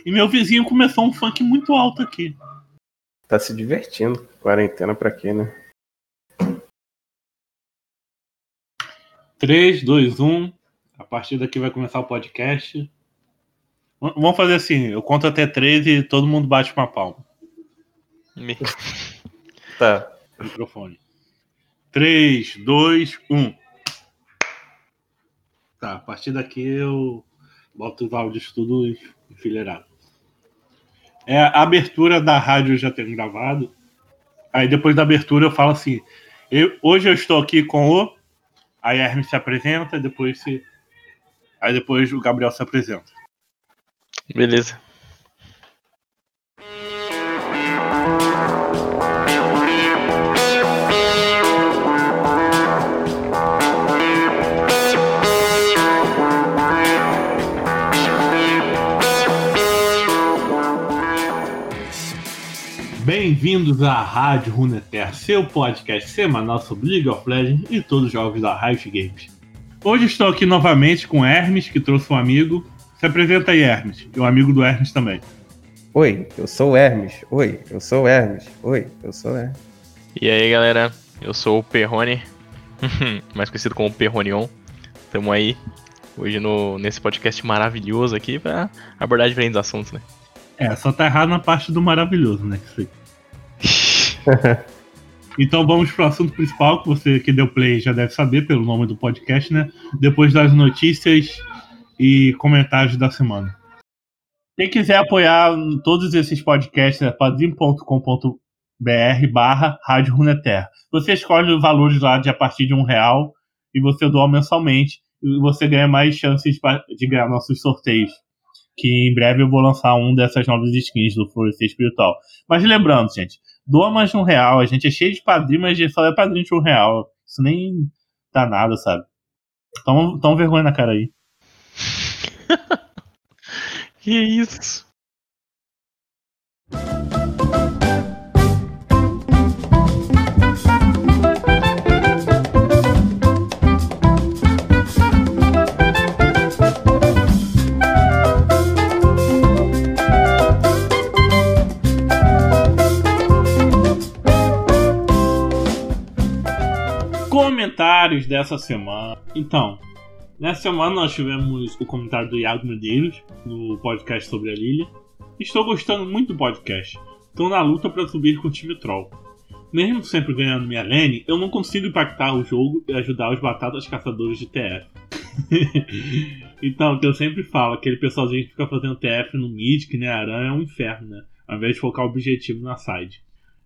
E meu vizinho começou um funk muito alto aqui. Tá se divertindo. Quarentena pra quê, né? 3, 2, 1. A partir daqui vai começar o podcast. Vamos fazer assim, eu conto até 3 e todo mundo bate uma palma. Tá. Microfone. 3, 2, 1. Tá, a partir daqui eu boto os áudios tudo enfileirado. A abertura da rádio eu já tenho gravado. Aí depois da abertura eu falo assim, hoje eu estou aqui com o... Aí a Hermes se apresenta, aí depois o Gabriel se apresenta. Beleza. Bem-vindos à Rádio Runeterra, seu podcast semanal sobre League of Legends e todos os jogos da Riot Games. Hoje estou aqui novamente com Hermes, que trouxe um amigo. Se apresenta aí, Hermes, e o amigo do Hermes também. Oi, eu sou o Hermes. Oi, eu sou o Hermes. Oi, eu sou o Hermes. E aí, galera, eu sou o Perrone, mais conhecido como Perronion. Tamo aí hoje nesse podcast maravilhoso aqui pra abordar diferentes assuntos, né? Só tá errado na parte do maravilhoso, né? Então vamos pro assunto principal, que você que deu play já deve saber pelo nome do podcast, né? Depois das notícias e comentários da semana. Quem quiser apoiar todos esses podcasts é padrim.com.br/Rádio Runeterra. Você escolhe os valores lá de a partir de R$1 e você doa mensalmente e você ganha mais chances de ganhar nossos sorteios. Que em breve eu vou lançar um dessas novas skins do Florescer Espiritual. Mas lembrando, gente, doa mais de R$1. A gente é cheio de padrinho, mas só é padrinho de R$1. Isso nem dá nada, sabe? Toma vergonha na cara aí. Que isso? Comentários dessa semana. Então, nessa semana nós tivemos o comentário do Iago Medeiros no podcast sobre a Lilia. Estou gostando muito do podcast. Estou na luta para subir com o time troll. Mesmo sempre ganhando minha lane, eu não consigo impactar o jogo e ajudar os batatas caçadores de TF. Então, o que eu sempre falo, aquele pessoalzinho que fica fazendo TF no mid, que nem aranha, é um inferno, né? Ao invés de focar o objetivo na side.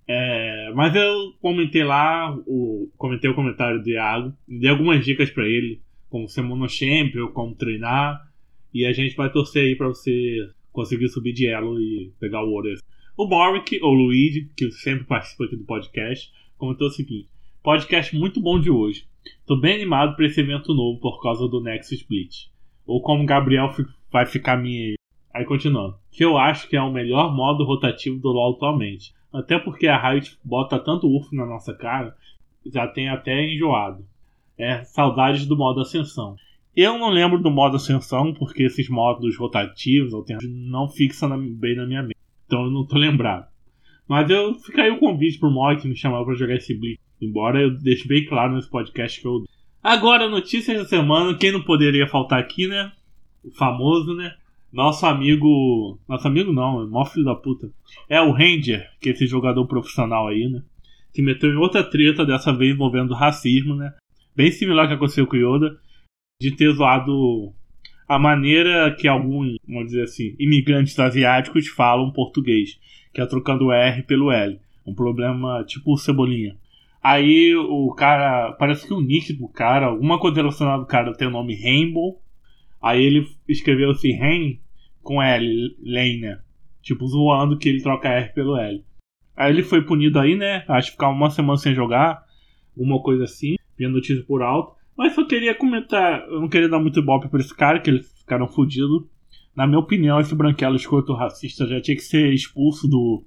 Mas eu comentei lá, comentei o comentário do Iago, dei algumas dicas pra ele, como ser monochampion, como treinar, e a gente vai torcer aí pra você conseguir subir de elo e pegar o ouro. O Morrick, ou Luigi, que sempre participa aqui do podcast, comentou o seguinte: podcast muito bom de hoje, tô bem animado pra esse evento novo por causa do Nexus Split, ou como o Gabriel vai ficar minha... Aí continuando, que eu acho que é o melhor modo rotativo do LoL atualmente. Até porque a Riot bota tanto UF na nossa cara, já tem até enjoado. Saudades do modo Ascensão. Eu não lembro do modo Ascensão, porque esses modos rotativos não fixam bem na minha mente. Então eu não tô lembrado. Mas fica aí o convite pro Moy que me chamou pra jogar esse Blitz. Embora eu deixe bem claro nesse podcast que eu... Agora, notícias da semana. Quem não poderia faltar aqui, né? O famoso, né? Nosso amigo não, é mó filho da puta. É o Ranger, que é esse jogador profissional aí, né? Que meteu em outra treta, dessa vez envolvendo racismo, né? Bem similar ao que aconteceu com o Yoda, de ter zoado a maneira que alguns, vamos dizer assim, imigrantes asiáticos falam português, que é trocando o R pelo L. Um problema tipo Cebolinha. Aí o cara, parece que o nick do cara, alguma coisa relacionada ao cara tem o nome Rainbow. Aí ele escreveu assim, Rain com L, Lane, tipo zoando que ele troca R pelo L. Aí ele foi punido aí, né? Acho que ficar uma semana sem jogar, alguma coisa assim, vendo notícia por alto. Mas só queria comentar, eu não queria dar muito ibope pra esse cara, que eles ficaram fodidos. Na minha opinião, esse branquelo escroto racista já tinha que ser expulso do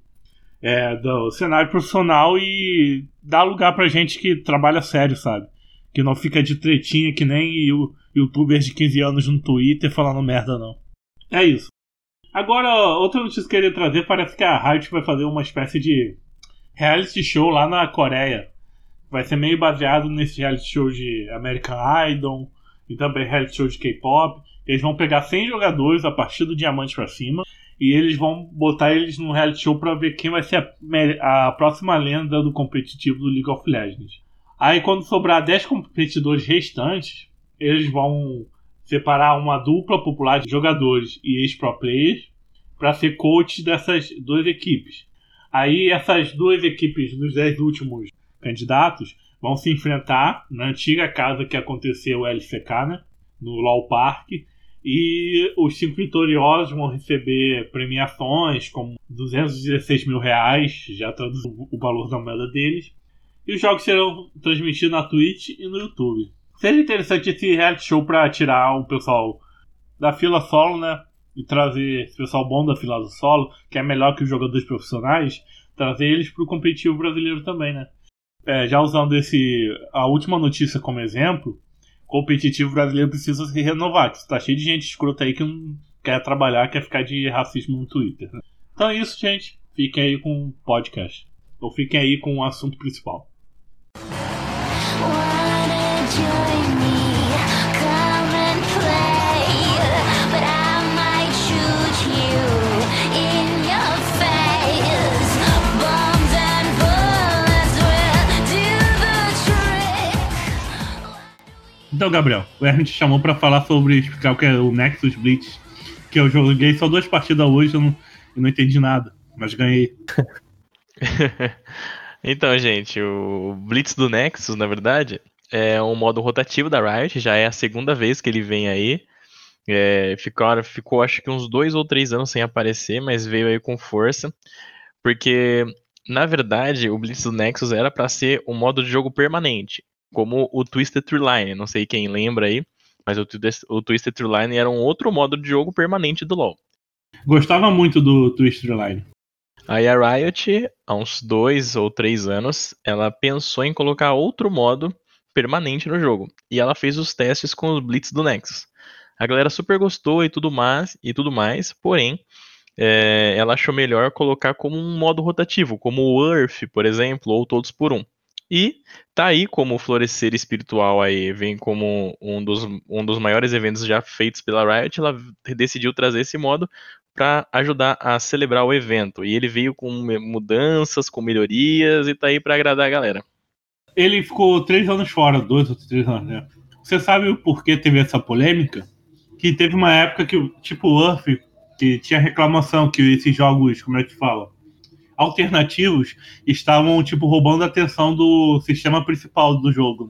cenário profissional e dar lugar pra gente que trabalha sério, sabe? Que não fica de tretinha que nem youtubers de 15 anos no Twitter falando merda, não. É isso. Agora, outra notícia que eu queria trazer, parece que a Riot vai fazer uma espécie de reality show lá na Coreia. Vai ser meio baseado nesse reality show de American Idol e também reality show de K-pop. Eles vão pegar 100 jogadores a partir do diamante pra cima e eles vão botar eles num reality show pra ver quem vai ser a próxima lenda do competitivo do League of Legends. Aí quando sobrar 10 competidores restantes, eles vão separar uma dupla popular de jogadores e ex-pro players para ser coach dessas duas equipes. Aí essas duas equipes dos 10 últimos candidatos vão se enfrentar na antiga casa que aconteceu o LCK, né, no LoL Park, e os 5 vitoriosos vão receber premiações como R$216 mil, já traduzindo o valor da moeda deles, e os jogos serão transmitidos na Twitch e no YouTube. Seria interessante esse reality show para tirar o pessoal da fila solo, né? E trazer esse pessoal bom da fila do solo, que é melhor que os jogadores profissionais, trazer eles para o competitivo brasileiro também, né? Já usando a última notícia como exemplo, o competitivo brasileiro precisa se renovar, que está cheio de gente escrota aí que não quer trabalhar, quer ficar de racismo no Twitter. Né? Então é isso, gente. Fiquem aí com o podcast. Ou fiquem aí com o assunto principal. Então, Gabriel, o Hermes te chamou pra falar sobre explicar o que é o Nexus Blitz, que eu joguei só 2 partidas hoje e não entendi nada, mas ganhei. Então, gente, o Blitz do Nexus, na verdade, é um modo rotativo da Riot, já é a segunda vez que ele vem aí. Ficou acho que uns 2 ou 3 anos sem aparecer, mas veio aí com força, porque, na verdade, o Blitz do Nexus era pra ser um modo de jogo permanente, como o Twisted Tree Line, não sei quem lembra aí, mas o Twisted Tree Line era um outro modo de jogo permanente do LoL. Gostava muito do Twisted Tree Line. Aí a Riot, há uns 2 ou 3 anos, ela pensou em colocar outro modo permanente no jogo, e ela fez os testes com os Blitz do Nexus. A galera super gostou e tudo mais, porém, ela achou melhor colocar como um modo rotativo, como o Earth, por exemplo, ou Todos por Um. E tá aí como o Florescer Espiritual aí vem como um dos maiores eventos já feitos pela Riot, ela decidiu trazer esse modo para ajudar a celebrar o evento. E ele veio com mudanças, com melhorias e tá aí para agradar a galera. Ele ficou 3 anos fora, 2 ou 3 anos, né? Você sabe o porquê teve essa polêmica? Que teve uma época que, tipo o Earth, que tinha reclamação que esses jogos, como é que fala? Alternativos estavam, tipo, roubando a atenção do sistema principal do jogo.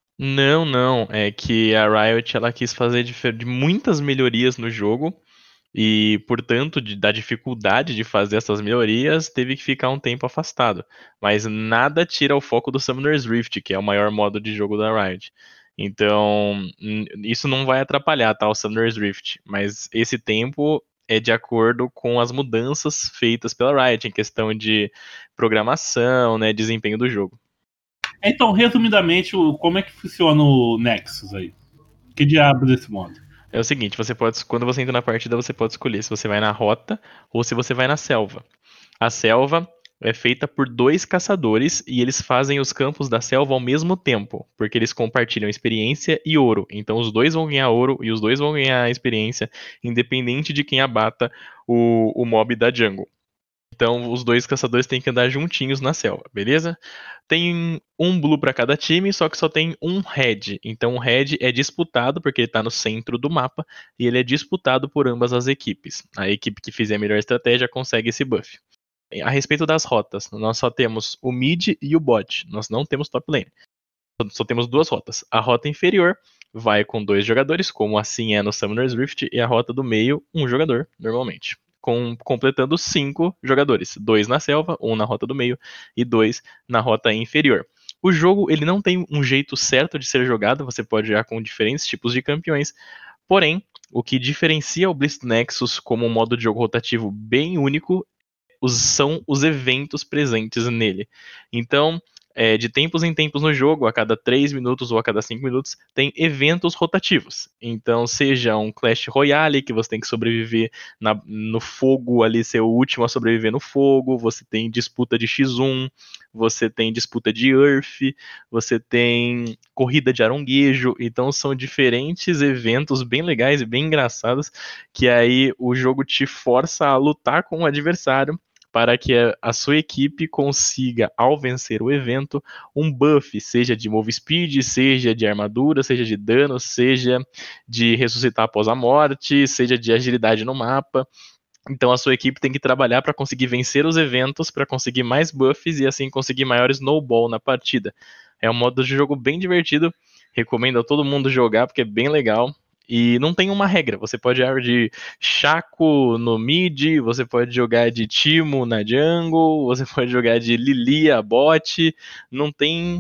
Não. É que a Riot ela quis fazer de muitas melhorias no jogo e, portanto, da dificuldade de fazer essas melhorias, teve que ficar um tempo afastado. Mas nada tira o foco do Summoner's Rift, que é o maior modo de jogo da Riot. Então, isso não vai atrapalhar, tá, o Summoner's Rift. Mas esse tempo é de acordo com as mudanças feitas pela Riot em questão de programação, né, desempenho do jogo. Então, resumidamente, como é que funciona o Nexus aí? Que diabo desse modo? É o seguinte, quando você entra na partida, você pode escolher se você vai na rota ou se você vai na selva. A selva é feita por 2 caçadores e eles fazem os campos da selva ao mesmo tempo, porque eles compartilham experiência e ouro. Então os 2 vão ganhar ouro e os 2 vão ganhar experiência, independente de quem abata o mob da jungle. Então os 2 caçadores têm que andar juntinhos na selva, beleza? Tem um blue para cada time, só que só tem um red. Então o red é disputado porque ele está no centro do mapa e ele é disputado por ambas as equipes. A equipe que fizer a melhor estratégia consegue esse buff. A respeito das rotas, nós só temos o mid e o bot. Nós não temos top lane. Só temos 2 rotas. A rota inferior vai com 2 jogadores, como assim é no Summoner's Rift, e a rota do meio, 1 jogador, normalmente. Completando 5 jogadores. 2 na selva, 1 na rota do meio e 2 na rota inferior. O jogo ele não tem um jeito certo de ser jogado, você pode jogar com diferentes tipos de campeões, porém, o que diferencia o Blitz Nexus como um modo de jogo rotativo bem único são os eventos presentes nele. Então, de tempos em tempos no jogo, a cada 3 minutos ou a cada 5 minutos, tem eventos rotativos. Então, seja um Clash Royale, que você tem que sobreviver no fogo ali, ser o último a sobreviver no fogo, você tem disputa de X1, você tem disputa de Earth, você tem corrida de aronguejo, então são diferentes eventos bem legais e bem engraçados, que aí o jogo te força a lutar com o adversário, para que a sua equipe consiga, ao vencer o evento, um buff, seja de move speed, seja de armadura, seja de dano, seja de ressuscitar após a morte, seja de agilidade no mapa. Então a sua equipe tem que trabalhar para conseguir vencer os eventos, para conseguir mais buffs e assim conseguir maior snowball na partida. É um modo de jogo bem divertido, recomendo a todo mundo jogar porque é bem legal. E não tem uma regra, você pode jogar de Shaco no mid, você pode jogar de Timo na jungle, você pode jogar de Lilia bot, não tem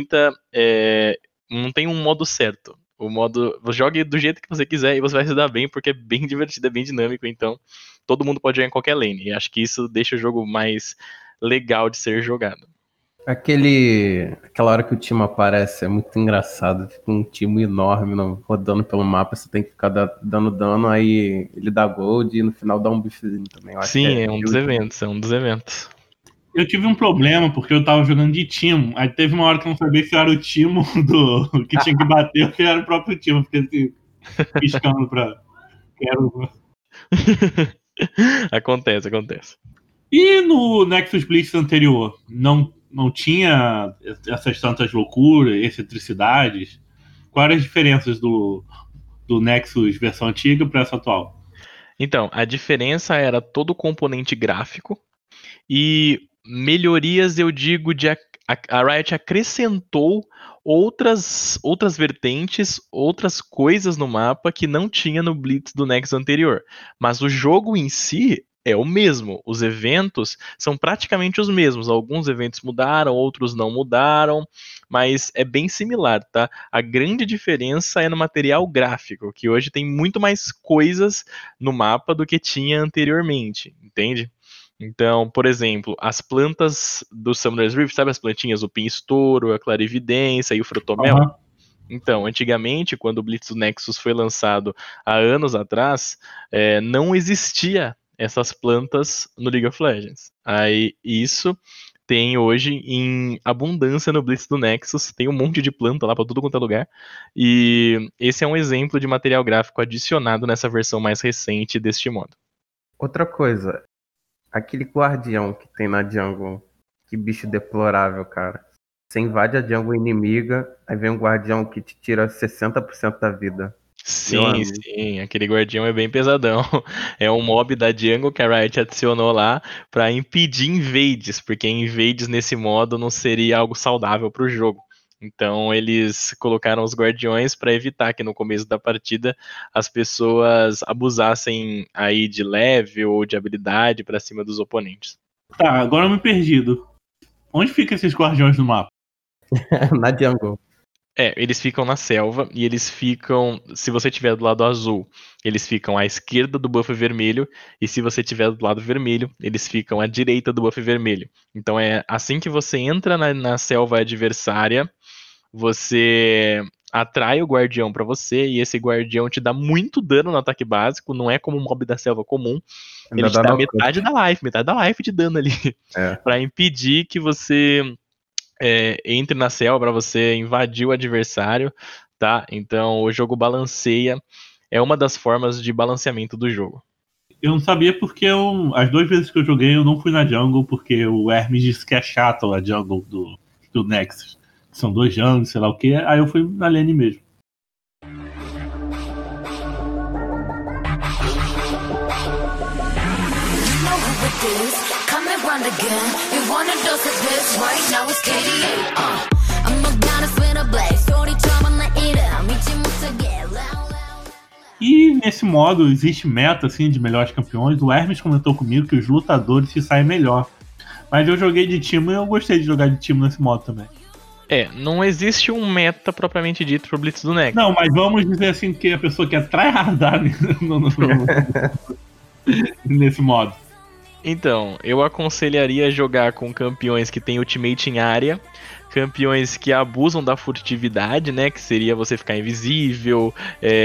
não tem um modo certo. O modo, jogue do jeito que você quiser e você vai se dar bem, porque é bem divertido, é bem dinâmico, então todo mundo pode jogar em qualquer lane, e acho que isso deixa o jogo mais legal de ser jogado. Aquela hora que o Timo aparece é muito engraçado. Fica um Timo enorme rodando pelo mapa. Você tem que ficar dando dano. Aí ele dá gold e no final dá um biffzinho também. Sim, é um dos eventos. Eu tive um problema porque eu tava jogando de Timo. Aí teve uma hora que eu não sabia se era o Timo que tinha que bater ou se era o próprio Timo. Fiquei assim, piscando pra... Acontece. E no Nexus Blitz anterior, não tinha essas tantas loucuras, excentricidades? Quais eram as diferenças do Nexus versão antiga para essa atual? Então, a diferença era todo o componente gráfico e melhorias, eu digo, a Riot acrescentou outras vertentes, outras coisas no mapa que não tinha no Blitz do Nexus anterior. Mas o jogo em si é o mesmo, os eventos são praticamente os mesmos, alguns eventos mudaram, outros não mudaram, mas é bem similar, tá? A grande diferença é no material gráfico, que hoje tem muito mais coisas no mapa do que tinha anteriormente, entende? Então, por exemplo, as plantas do Summoner's Rift, sabe as plantinhas, o Pinstouro, a Clarividência e o Frutomel? Uhum. Então, antigamente, quando o Blitz do Nexus foi lançado há anos atrás, não existia essas plantas no League of Legends. Aí isso tem hoje em abundância no Blitz do Nexus, tem um monte de planta lá para tudo quanto é lugar, e esse é um exemplo de material gráfico adicionado nessa versão mais recente deste modo. Outra coisa, aquele guardião que tem na jungle, que bicho deplorável, cara. Você invade a jungle inimiga, aí vem um guardião que te tira 60% da vida. Sim, aquele guardião é bem pesadão. É um mob da jungle que a Riot adicionou lá pra impedir invades, porque invades nesse modo não seria algo saudável pro jogo. Então eles colocaram os guardiões para evitar que no começo da partida as pessoas abusassem aí de level ou de habilidade pra cima dos oponentes. Tá, agora eu me perdido. Onde ficam esses guardiões no mapa? Na jungle. Eles ficam na selva e eles ficam, se você estiver do lado azul, eles ficam à esquerda do buff vermelho, e se você estiver do lado vermelho, eles ficam à direita do buff vermelho. Então é assim que você entra na selva adversária, você atrai o guardião pra você, e esse guardião te dá muito dano no ataque básico, não é como um mob da selva comum, ele te dá metade da life de dano ali, pra impedir que você... entre na selva para você invadir o adversário, tá? Então o jogo balanceia, é uma das formas de balanceamento do jogo. Eu não sabia porque as 2 vezes que eu joguei eu não fui na jungle, porque o Hermes disse que é chato a jungle do Nexus. São 2 jungles, sei lá o que, aí eu fui na lane mesmo. E nesse modo existe meta assim, de melhores campeões. O Hermes comentou comigo que os lutadores se saem melhor. Mas eu joguei de time e eu gostei de jogar de time nesse modo também. Não existe um meta propriamente dito pro Blitz do Nexus. Não, mas vamos dizer assim que a pessoa quer tryhardar nesse modo. Então, eu aconselharia jogar com campeões que têm ultimate em área, campeões que abusam da furtividade, né? Que seria você ficar invisível,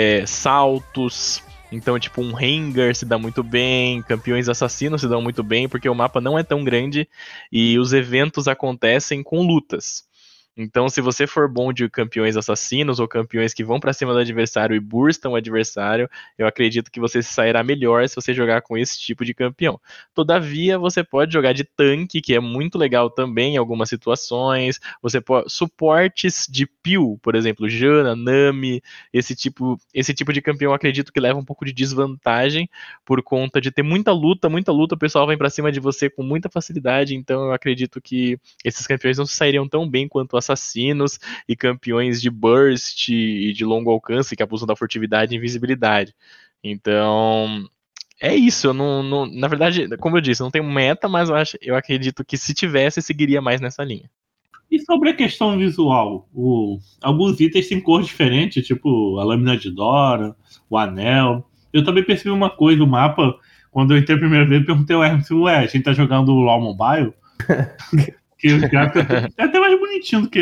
saltos. Então, tipo, um Rengar se dá muito bem, campeões assassinos se dão muito bem, porque o mapa não é tão grande e os eventos acontecem com lutas. Então, se você for bom de campeões assassinos ou campeões que vão pra cima do adversário e burstam o adversário, eu acredito que você se sairá melhor se você jogar com esse tipo de campeão. Todavia, você pode jogar de tanque, que é muito legal também em algumas situações. Você pode suportes de peel, por exemplo, Janna, Nami, esse tipo de campeão eu acredito que leva um pouco de desvantagem por conta de ter muita luta, o pessoal vem pra cima de você com muita facilidade, então eu acredito que esses campeões não sairiam tão bem quanto assassinos e campeões de burst e de longo alcance que abusam da furtividade e invisibilidade. Então, é isso. Eu na verdade, como eu disse, não tem meta, mas eu acredito que se tivesse, seguiria mais nessa linha. E sobre a questão visual, alguns itens têm cor diferente, tipo a lâmina de Dora, o anel. Eu também percebi uma coisa, o mapa, quando eu entrei a primeira vez, eu perguntei ao Hermes, a gente tá jogando o LoL Mobile? Que os gráficos é até mais bonitinho do que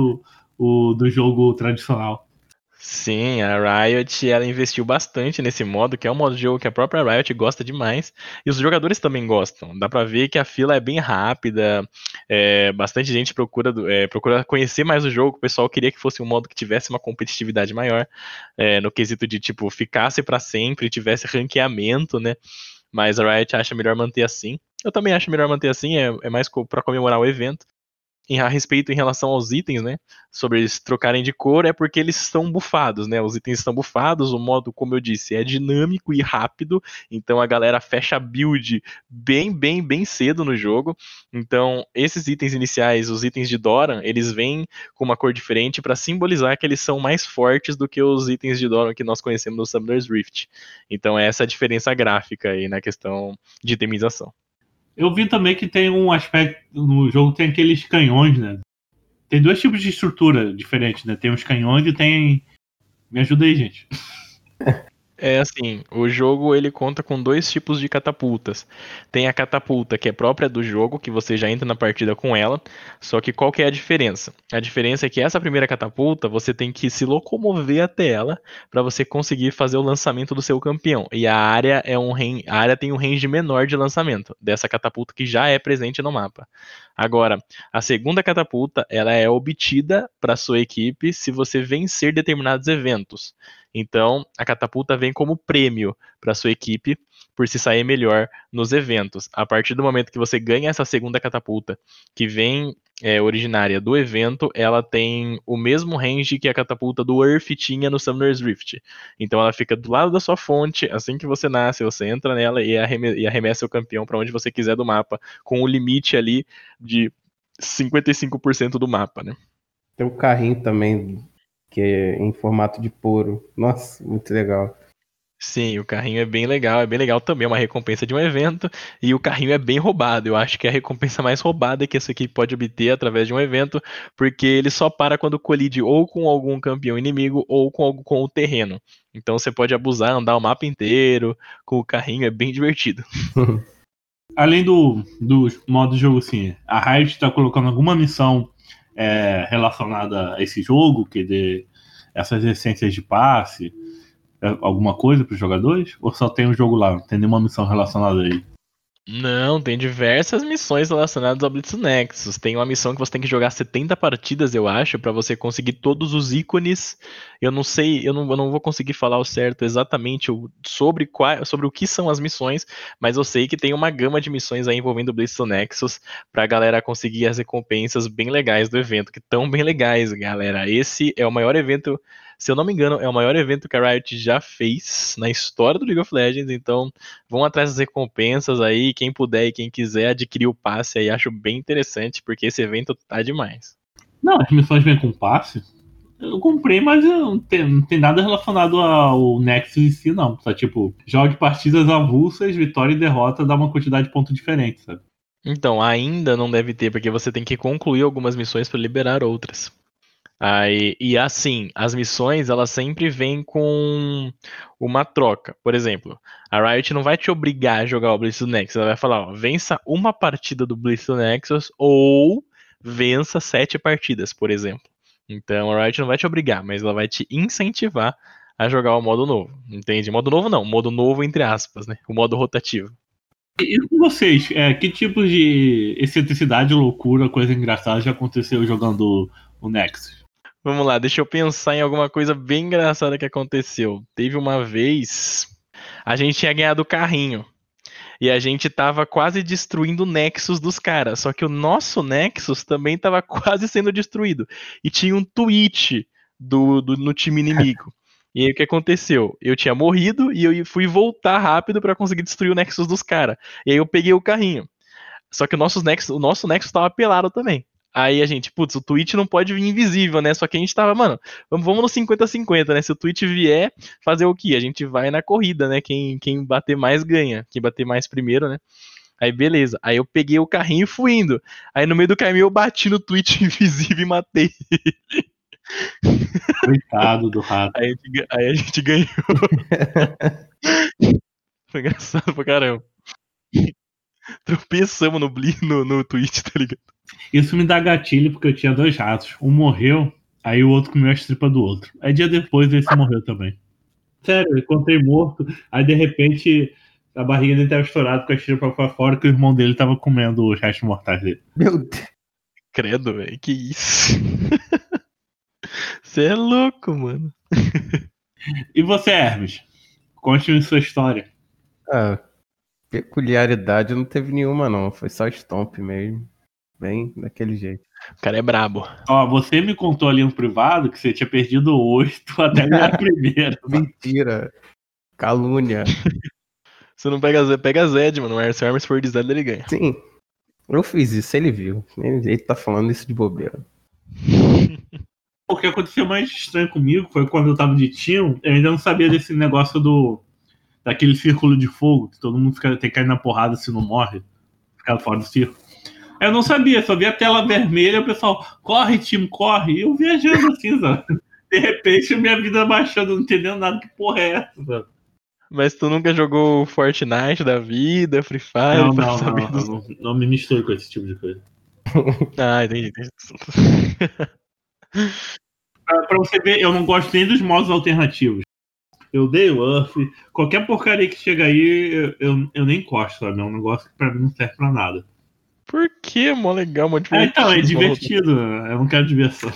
o do jogo tradicional. Sim, a Riot ela investiu bastante nesse modo, que é um modo de jogo que a própria Riot gosta demais, e os jogadores também gostam. Dá pra ver que a fila é bem rápida, bastante gente procura conhecer mais o jogo, o pessoal queria que fosse um modo que tivesse uma competitividade maior, no quesito de, tipo, ficasse pra sempre, tivesse ranqueamento, né? Mas a Riot acha melhor manter assim. Eu também acho melhor manter assim, é mais pra comemorar o evento. A respeito em relação aos itens, né? Sobre eles trocarem de cor, é porque eles estão bufados, né? Os itens estão bufados, o modo, como eu disse, é dinâmico e rápido, então a galera fecha a build bem cedo no jogo. Então, esses itens iniciais, os itens de Doran, eles vêm com uma cor diferente para simbolizar que eles são mais fortes do que os itens de Doran que nós conhecemos no Summoner's Rift. Então, é essa a diferença gráfica aí na questão de itemização. Eu vi também que tem um aspecto no jogo, tem aqueles canhões, né? Tem dois tipos de estrutura diferentes, né? Tem os canhões e tem... Me ajuda aí, gente. É assim, o jogo ele conta com dois tipos de catapultas. Tem a catapulta que é própria do jogo, que você já entra na partida com ela, só que qual que é a diferença? A diferença é que essa primeira catapulta, você tem que se locomover até ela para você conseguir fazer o lançamento do seu campeão. E a área tem um range menor de lançamento dessa catapulta que já é presente no mapa. Agora, a segunda catapulta, ela é obtida para sua equipe se você vencer determinados eventos. Então, a catapulta vem como prêmio para sua equipe por se sair melhor nos eventos. A partir do momento que você ganha essa segunda catapulta, que vem originária do evento, ela tem o mesmo range que a catapulta do Earth tinha no Summoner's Rift. Então ela fica do lado da sua fonte, assim que você nasce, você entra nela e arremessa o campeão para onde você quiser do mapa, com o limite ali de 55% do mapa, né? Tem um carrinho também, que é em formato de poro. Nossa, muito legal. Sim, o carrinho é bem legal também, é uma recompensa de um evento, e o carrinho é bem roubado, eu acho que é a recompensa mais roubada que essa equipe pode obter através de um evento, porque ele só para quando colide ou com algum campeão inimigo ou com o terreno, então você pode abusar, andar o mapa inteiro com o carrinho, é bem divertido. Além do modo de jogo, assim, a Riot está colocando alguma missão relacionada a esse jogo, que dê essas essências de passe, alguma coisa para os jogadores? Ou só tem o jogo lá? Não tem nenhuma missão relacionada a ele? Não, tem diversas missões relacionadas ao Blitz Nexus. Tem uma missão que você tem que jogar 70 partidas, eu acho, pra você conseguir todos os ícones. Eu não sei, eu não vou conseguir falar o certo exatamente sobre o que são as missões, mas eu sei que tem uma gama de missões aí envolvendo o Blitz Nexus pra galera conseguir as recompensas bem legais do evento, que tão bem legais, galera. Esse é o maior evento, se eu não me engano, é o maior evento que a Riot já fez na história do League of Legends, então vão atrás das recompensas aí, quem puder e quem quiser adquirir o passe aí, acho bem interessante, porque esse evento tá demais. Não, as missões vêm com passe. Eu comprei, mas não tem nada relacionado ao Nexus em si, não. Só tipo, jogue partidas avulsas, vitória e derrota dá uma quantidade de pontos diferente, sabe? Então, ainda não deve ter, porque você tem que concluir algumas missões para liberar outras. E assim, as missões, elas sempre vêm com uma troca. Por exemplo, a Riot não vai te obrigar a jogar o Blitz do Nexus. Ela vai falar, ó, vença uma partida do Blitz do Nexus ou vença 7 partidas, por exemplo. Então a Riot não vai te obrigar, mas ela vai te incentivar a jogar o modo novo. Entende? Modo novo não, modo novo entre aspas, né? O modo rotativo. E com vocês, que tipo de excentricidade, loucura, coisa engraçada já aconteceu jogando o Nexus? Vamos lá, deixa eu pensar em alguma coisa bem engraçada que aconteceu. Teve uma vez, a gente tinha ganhado o carrinho. E a gente tava quase destruindo o Nexus dos caras. Só que o nosso Nexus também tava quase sendo destruído. E tinha um tweet no time inimigo. E aí o que aconteceu? Eu tinha morrido e eu fui voltar rápido pra conseguir destruir o Nexus dos caras. E aí eu peguei o carrinho. Só que o nosso Nexus tava pelado também. Aí a gente, putz, o Twitch não pode vir invisível, né? Só que a gente tava, mano, vamos no 50-50, né? Se o Twitch vier, fazer o quê? A gente vai na corrida, né? Quem bater mais ganha. Quem bater mais primeiro, né? Aí beleza. Aí eu peguei o carrinho e fui indo. Aí no meio do caminho eu bati no Twitch invisível e matei. Coitado do rato. Aí a gente ganhou. Foi engraçado pra caramba. Tropeçamos no Twitch, tá ligado? Isso me dá gatilho porque eu tinha 2 ratos. Um morreu, aí o outro comeu as tripas do outro. Aí dia depois esse morreu também. Sério, eu encontrei morto, aí de repente a barriga dele tava estourada com as tripas pra fora que o irmão dele tava comendo os restos mortais dele. Meu Deus. Credo, velho, que isso? Você é louco, mano. E você, Hermes? Conte-me sua história. Ah, peculiaridade não teve nenhuma, não. Foi só stomp mesmo. Bem daquele jeito. O cara é brabo. Ó, você me contou ali no privado que você tinha perdido 8 até ganhar a primeira. Mentira. Calúnia. Você não pega Zed, mano. Se o Hermes for de Zed, ele ganha. Sim. Eu fiz isso, ele viu. Ele tá falando isso de bobeira. O que aconteceu mais estranho comigo foi quando eu tava de team, eu ainda não sabia desse negócio daquele círculo de fogo, que todo mundo tem que cair na porrada se não morre. Ficar fora do círculo. Eu não sabia, só vi a tela vermelha, o pessoal, corre, time, corre. E eu viajando assim, sabe? De repente, minha vida baixando, não entendendo nada, que porra é essa, sabe? Mas tu nunca jogou Fortnite da vida, Free Fire? Não me misturo com esse tipo de coisa. Ah, entendi. Pra você ver, eu não gosto nem dos modos alternativos. Eu dei o Earth, qualquer porcaria que chega aí, eu nem encosto, sabe? É um negócio que pra mim não serve pra nada. Por que? Mó legal, mó divertido. Então, é divertido, eu não quero diversão.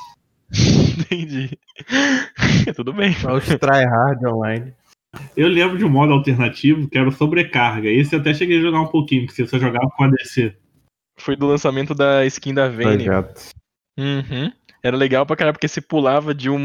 Entendi. Tudo bem. Só os tryhard online. Eu lembro de um modo alternativo que era o sobrecarga. Esse eu até cheguei a jogar um pouquinho, porque você só jogava com ADC. Foi do lançamento da skin da Vayne. Uhum. Era legal pra caralho, porque você pulava de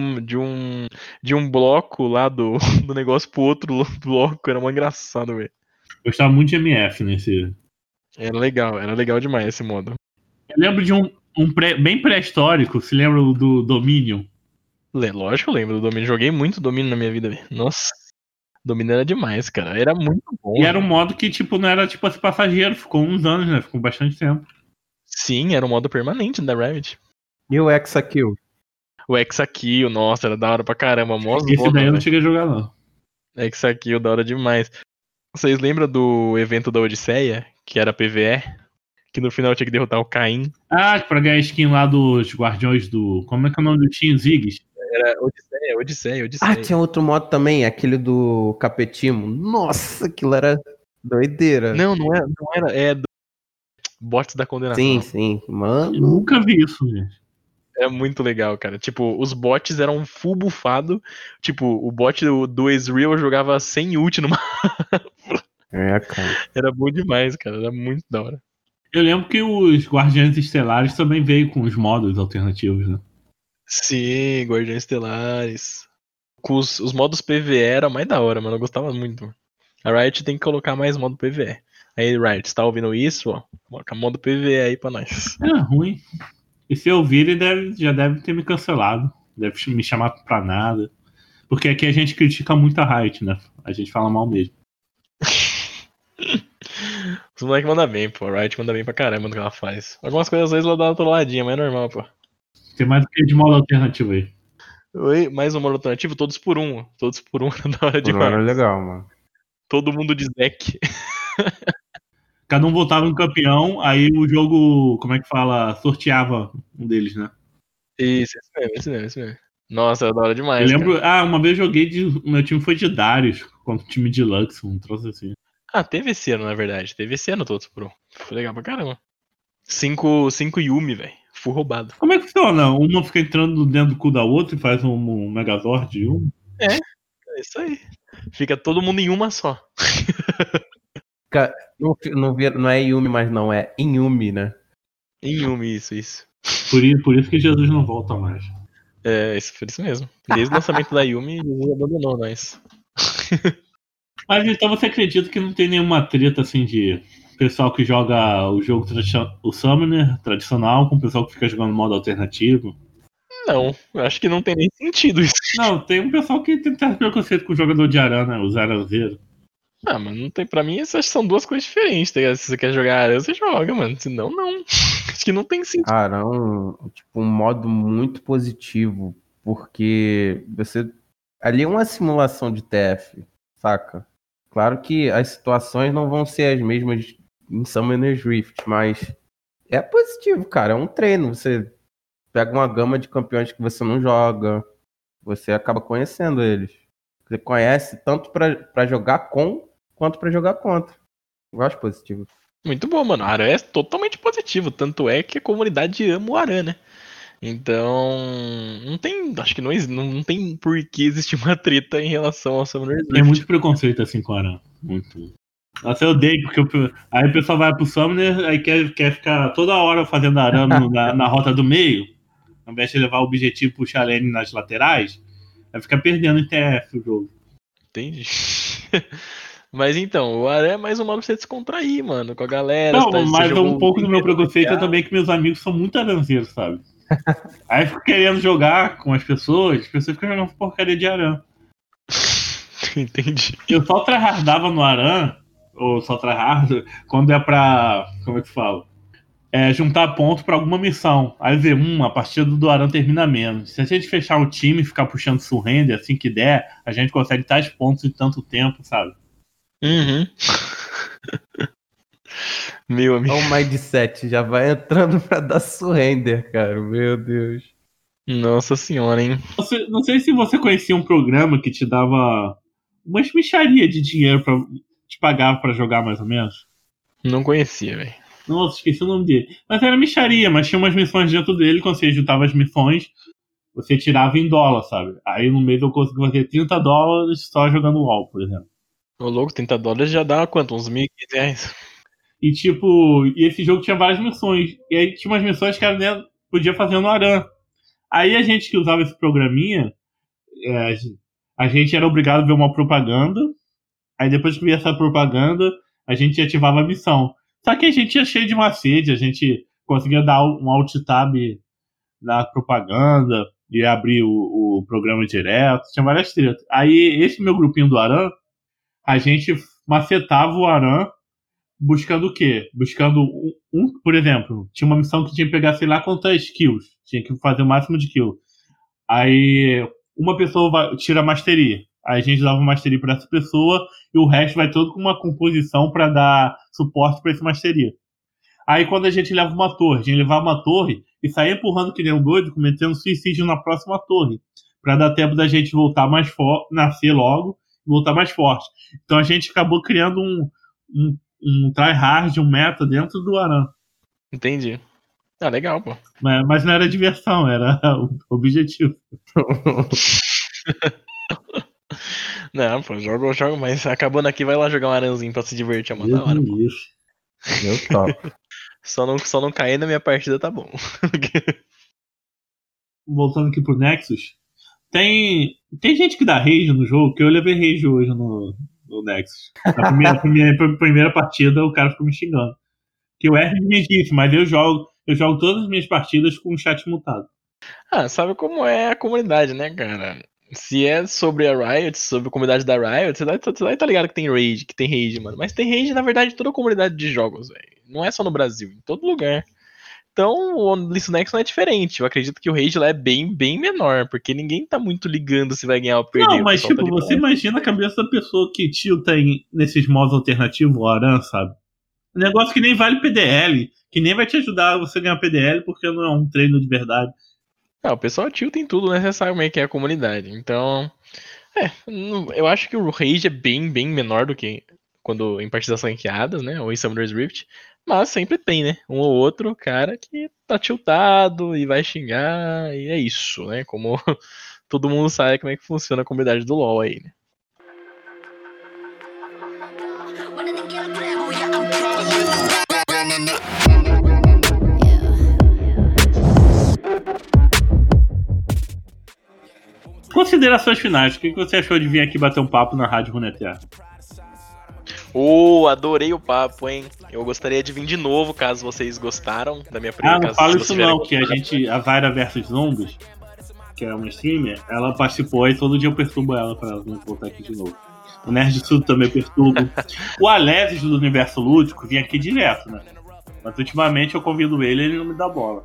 um bloco lá do negócio pro outro bloco. Era mó engraçado, velho. Gostava muito de MF nesse. Era legal demais esse modo. Eu lembro de bem pré-histórico, se lembra do Dominion? Lógico, eu lembro do Domínio. Joguei muito Domínio na minha vida, velho. Nossa. Domínio era demais, cara. Era muito bom. E era um modo que, tipo, não era tipo assim, passageiro. Ficou uns anos, né? Ficou bastante tempo. Sim, era um modo permanente da Riot. E o Exakill? O Exakill, nossa, era da hora pra caramba. Esse daí eu não cheguei a jogar, não. Exakill, da hora demais. Vocês lembram do evento da Odisseia? Que era PvE? Que no final tinha que derrotar o Caim. Ah, pra ganhar skin lá dos Guardiões do... Como é que é o nome do Team Ziggs? Era Odisseia. Ah, tinha outro modo também, aquele do Capetimo. Nossa, aquilo era doideira. Não era. É do Bots da Condenação. Sim, mano. Eu nunca vi isso, gente. É muito legal, cara. Tipo, os bots eram full bufado. Tipo, o bot do Ezreal jogava sem ult numa... Cara. Era bom demais, cara. Era muito da hora. Eu lembro que os Guardiões Estelares também veio com os modos alternativos, né? Sim, Guardiões Estelares. Os modos PvE era mais da hora, mano. Eu gostava muito. A Riot tem que colocar mais modo PvE. Aí, Riot, tá ouvindo isso? Ó, coloca modo PvE aí pra nós. É ruim. E se eu vir, ele já deve ter me cancelado. Deve me chamar pra nada. Porque aqui a gente critica muito a Riot, né? A gente fala mal mesmo. Os moleques mandam bem, pô. A Riot manda bem pra caramba no que ela faz. Algumas coisas às vezes ela dá uma trolladinha, mas é normal, pô. Tem mais do que de modo alternativo aí. Oi, mais um modo alternativo, todos por um. Todos por um da hora Por um era demais. legal, mano. Todo mundo de deck. Cada um votava um campeão, aí o jogo, como é que fala, sorteava um deles, né? Isso mesmo. Nossa, é da hora Eu demais, lembro, cara. uma vez eu joguei meu time foi de Darius, contra o time de Lux, um troço assim. Ah, teve esse ano, na verdade. Teve esse ano todos por um. Foi legal pra caramba. 5 Yumi, velho. Full roubado. Como é que funciona? Uma fica entrando dentro do cu da outra e faz um Megazord de um? É isso aí. Fica todo mundo em uma só. Não é Yumi, mas não, é Inhumi, né? Em Yumi, isso. Por isso que Jesus não volta mais. É, isso foi isso mesmo. Desde o lançamento da Yumi, Jesus abandonou nós. Mas então você acredita que não tem nenhuma treta assim de pessoal que joga o jogo o Summoner tradicional com o pessoal que fica jogando modo alternativo? Não, eu acho que não tem nem sentido isso. Não, tem um pessoal que tem certo preconceito com o jogador de Aran, né? O Zero. Ah, mas não tem. Pra mim, essas são duas coisas diferentes, tá ligado? Se você quer jogar Aran, você joga, mano. Senão, não. Acho que não tem sentido. Cara, um modo muito positivo, porque você. Ali é uma simulação de TF, saca? Claro que as situações não vão ser as mesmas em Summoner's Rift, mas é positivo, cara. É um treino. Você pega uma gama de campeões que você não joga, você acaba conhecendo eles. Você conhece tanto pra jogar com quanto pra jogar contra. Eu acho positivo. Muito bom, mano. Aran é totalmente positivo. Tanto é que a comunidade ama o Aran, né? Então, não tem. Acho que não tem por que existir uma treta em relação ao Summoner's Tem Rift. muito preconceito assim com Aran. Muito. Nossa, eu odeio, porque aí o pessoal vai pro Summoner, aí quer ficar toda hora fazendo Aran na rota do meio, ao invés de levar o objetivo pro Chalene nas laterais, vai ficar perdendo em TF o jogo. Entendi. Mas então, o Aran é mais um modo pra você descontrair, mano, com a galera. Não, você mas jogou um pouco o do meu preconceito é primeiro, também que meus amigos são muito aranzeiros, sabe? Aí eu fico querendo jogar com as pessoas ficam jogando porcaria de Aran. Entendi. Eu só tryhardava no Aran, ou só tryhard, quando é pra. Como é que fala? Juntar ponto pra alguma missão. Aí vê, a partida do Aran termina menos. Se a gente fechar o time e ficar puxando surrender assim que der, a gente consegue tais pontos em tanto tempo, sabe? Uhum. Meu amigo. Olha o mindset, já vai entrando pra dar surrender, cara. Meu Deus. Nossa senhora, hein? Não sei se você conhecia um programa que te dava umas micharia de dinheiro pra te pagar pra jogar mais ou menos. Não conhecia, velho. Nossa, esqueci o nome dele. Mas era micharia, mas tinha umas missões dentro dele. Quando você juntava as missões, você tirava em dólar, sabe? Aí no mês eu consegui fazer $30 só jogando LOL, por exemplo. Ô louco, $30 já dá quanto? Uns R$1.500? E tipo, esse jogo tinha várias missões. E aí tinha umas missões que podia fazer no Aran. Aí a gente que usava esse programinha, a gente era obrigado a ver uma propaganda. Aí depois que via essa propaganda, a gente ativava a missão. Só que a gente ia cheio de macete, a gente conseguia dar um alt tab na propaganda e abrir o programa direto. Tinha várias tretas. Aí esse meu grupinho do Aran, a gente macetava o Aran buscando o quê? Buscando por exemplo, tinha uma missão que tinha que pegar sei lá quantas kills. Tinha que fazer o máximo de kill. Aí uma pessoa tira a mastery. Aí a gente dava mastery para essa pessoa e o resto vai todo com uma composição para dar suporte para esse mastery. Aí quando a gente leva uma torre, a gente levava uma torre e saía empurrando que nem um doido, cometendo suicídio na próxima torre. Para dar tempo da gente voltar mais forte, nascer logo e voltar mais forte. Então a gente acabou criando um tryhard, um meta dentro do Aran. Entendi. Ah, legal, pô. Mas não era diversão, era o objetivo. Não, pô, jogo, mas acabando aqui, vai lá jogar um aranzinho pra se divertir, mano. Da hora, pô. Isso. Eu topo. Só não cair na minha partida, tá bom. Voltando aqui pro Nexus, tem gente que dá rage no jogo, que eu levei rage hoje no Nexus. Na primeira partida, o cara ficou me xingando. Que o R me disse, mas eu jogo todas as minhas partidas com o chat mutado. Ah, sabe como é a comunidade, né, cara? Se é sobre a Riot, sobre a comunidade da Riot, você vai tá ligado que tem rage, mano. Mas tem rage, na verdade, em toda a comunidade de jogos, velho. Não é só no Brasil, em todo lugar. Então, o Listen Next não é diferente. Eu acredito que o Rage lá é bem, bem menor, porque ninguém tá muito ligando se vai ganhar ou perder. Não, mas tipo, você imagina a cabeça da pessoa que tilta nesses modos alternativos, o Aran, sabe? Um negócio que nem vale PDL, que nem vai te ajudar você a ganhar PDL, porque não é um treino de verdade. O pessoal tilta em tudo, né? Você sabe como é que é a comunidade. Então, eu acho que o Rage é bem, bem menor do que quando em partidas ranqueadas, né? Ou em Summoner's Rift. Mas sempre tem, né? Um ou outro cara que tá tiltado e vai xingar, e é isso, né? Como todo mundo sabe como é que funciona a comunidade do LoL aí, né? Considerações finais, o que você achou de vir aqui bater um papo na Rádio Runeterra? Adorei o papo, hein? Eu gostaria de vir de novo, caso vocês gostaram da minha primeira. Não fala isso não, que a Vaira vs Zombies, que é uma streamer, ela participou e todo dia eu perturbo ela pra ela não voltar aqui de novo. O Nerd Sul também eu perturbo. O Alesis do Universo Lúdico vinha aqui direto, né? Mas ultimamente eu convido ele e ele não me dá bola.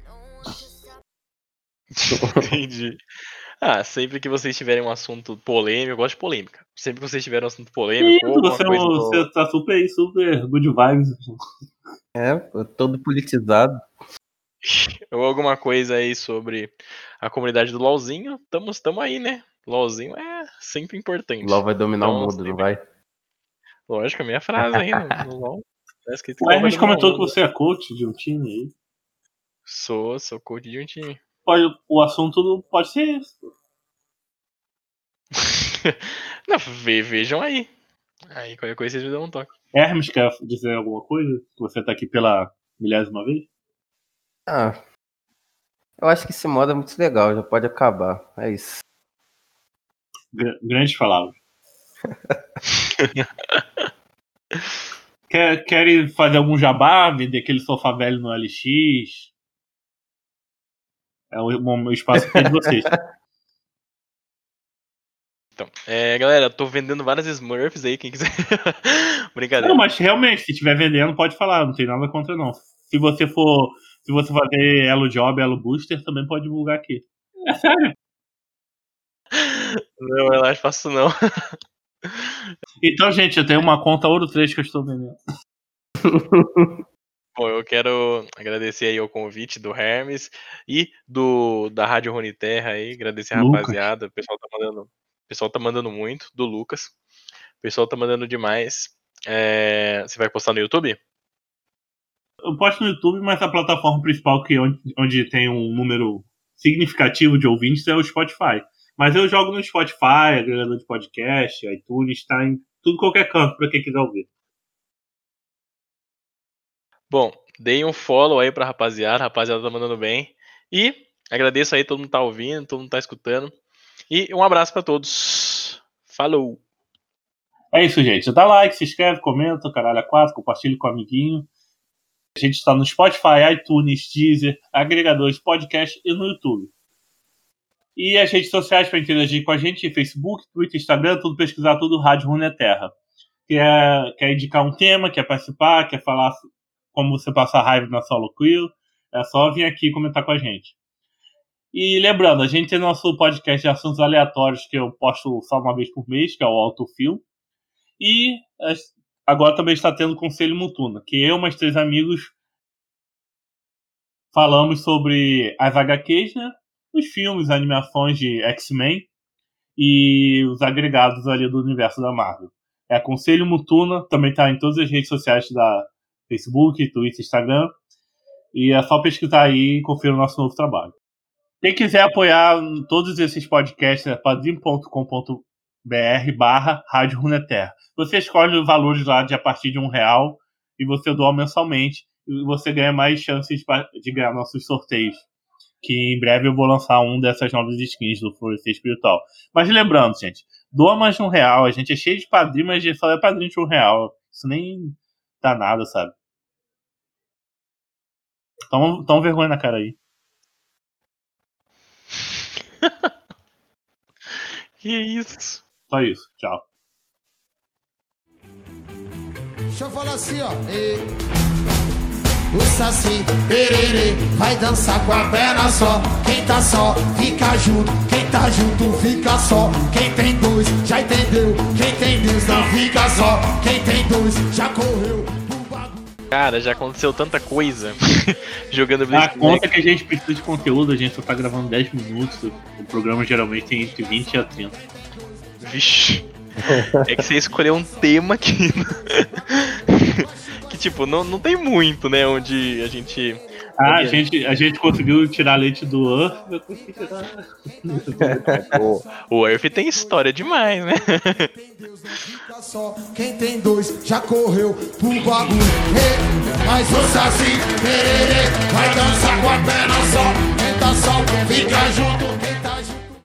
Entendi. Sempre que vocês tiverem um assunto polêmico, eu gosto de polêmica. Sempre que vocês tiverem um assunto polêmico, você tá super good vibes. Todo politizado. Ou alguma coisa aí sobre a comunidade do LoLzinho, tamo aí, né? LoLzinho é sempre importante. LoL vai dominar o mundo, não vai? Lógico, a minha frase aí no LoL. O Hermes comentou que você é coach de um time aí. Sou coach de um time. O assunto pode ser esse. Não, vejam aí. Aí qualquer coisa vocês me dão um toque. Hermes, quer dizer alguma coisa? Que você tá aqui pela 1000ª vez? Eu acho que esse modo é muito legal, já pode acabar. É isso. Grandes palavras. Querem fazer algum jabá? Vender aquele sofá velho no LX? É o espaço aqui de vocês. Então, galera, eu tô vendendo várias Smurfs aí, quem quiser. Brincadeira. Não, mas realmente, se estiver vendendo, pode falar, não tem nada contra não. Se você fazer Elo Job, Elo Booster, também pode divulgar aqui. É sério? Não, eu acho faço não. Então, gente, eu tenho uma conta Ouro 3 que eu estou vendendo. Bom, eu quero agradecer aí o convite do Hermes e da Rádio Runeterra aí, agradecer a rapaziada, o pessoal tá mandando muito, do Lucas, o pessoal tá mandando demais. Você vai postar no YouTube? Eu posto no YouTube, mas a plataforma principal onde tem um número significativo de ouvintes é o Spotify. Mas eu jogo no Spotify, agregador de podcast, iTunes, tá em tudo qualquer canto pra quem quiser ouvir. Bom, deem um follow aí pra rapaziada, a rapaziada tá mandando bem. E agradeço aí, todo mundo tá ouvindo, todo mundo tá escutando. E um abraço pra todos. Falou! É isso, gente. Dá like, se inscreve, comenta, caralho, 4, compartilha com o amiguinho. A gente está no Spotify, iTunes, Deezer, agregadores de podcast e no YouTube. E as redes sociais para interagir com a gente, Facebook, Twitter, Instagram, tudo pesquisar, tudo Rádio Runeterra. Quer indicar um tema, quer participar, quer falar como você passa a raiva na solo queue, é só vir aqui comentar com a gente. E lembrando, a gente tem nosso podcast de assuntos aleatórios que eu posto só uma vez por mês, que é o Autofill. E agora também está tendo Conselho Mutuna, que eu e mais 3 amigos falamos sobre as HQs, né? Os filmes, animações de X-Men e os agregados ali do universo da Marvel. É Conselho Mutuna, também está em todas as redes sociais da Facebook, Twitter, Instagram. E é só pesquisar aí e conferir o nosso novo trabalho. Quem quiser apoiar todos esses podcasts é padrim.com.br/Rádio Runeterra. Você escolhe os valores lá a partir de R$1 e você doa mensalmente e você ganha mais chances de ganhar nossos sorteios. Que em breve eu vou lançar um dessas novas skins do Florescer Espiritual. Mas lembrando, gente, doa mais de R$1. A gente é cheio de padrinho, mas a gente só é padrinho de R$1. Isso nem dá nada, sabe? Toma vergonha na cara aí. Que isso? Só isso. Tchau. Deixa eu falar assim, ó. o Saci Pererê vai dançar com a perna só. Quem tá só, fica junto. Quem tá junto, fica só. Quem tem dois, já entendeu. Quem tem Deus, não fica só. Quem tem dois, já correu. Cara, já aconteceu tanta coisa jogando Dá Blitzcrank. conta que a gente precisa de conteúdo, a gente só tá gravando 10 minutos. O programa geralmente tem entre 20 e 30. Vixe. É que você escolheu um tema que. Que tipo, não tem muito, né? Onde a gente. Ah, a gente conseguiu tirar leite do Earth, eu consegui tirar. O Earth tem história demais, né? Quem tem dois já correu pro bagulho. Mas o Saci Pererê vai dançar